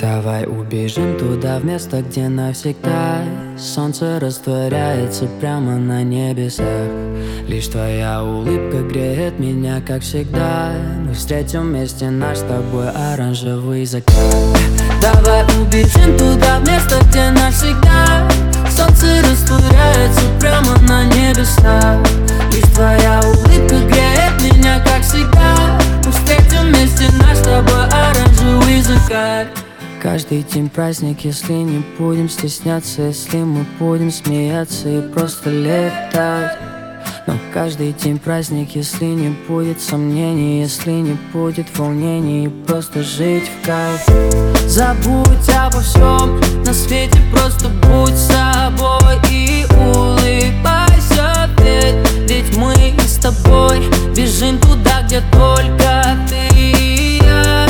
Давай убежим туда, в место, где навсегда солнце растворяется прямо на небесах. Лишь твоя улыбка греет меня, как всегда. Мы встретим вместе наш с тобой оранжевый закат. Давай убежим туда, в место, где навсегда солнце растворяется прямо на небесах. Лишь твоя улыбка греет меня, как всегда. Мы встретим вместе наш с тобой оранжевый закат. Каждый день праздник, если не будем стесняться, если мы будем смеяться и просто летать. Но каждый день праздник, если не будет сомнений, если не будет волнений, просто жить в кайф. Забудь обо всем на свете, просто будь собой и улыбайся, ведь мы с тобой бежим туда, где только ты и я.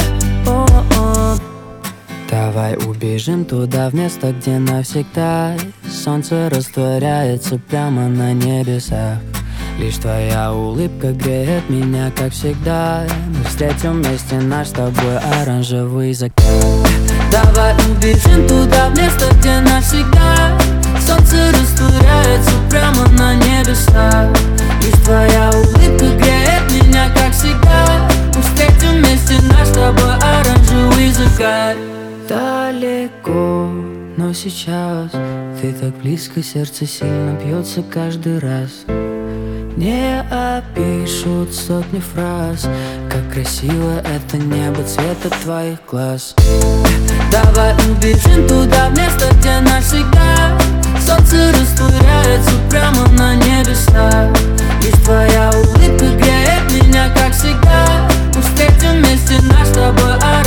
Давай убежим туда, в место, где навсегда солнце растворяется прямо на небесах. Лишь твоя улыбка греет меня, как всегда. Мы встретим вместе наш с тобой оранжевый закат. Давай убежим туда, в место, где навсегда солнце растворяется прямо на небесах. Лишь твоя улыбка греет меня, как всегда. Мы встретим вместе наш с тобой оранжевый закат. Далеко, но сейчас ты так близко, сердце сильно бьется каждый раз. Не опишут сотни фраз, как красиво это небо цвета твоих глаз. Давай убежим туда, в место, где навсегда солнце растворяется прямо на небесах. Лишь твоя улыбка греет меня, как всегда. Мы встретим вместе наш с тобой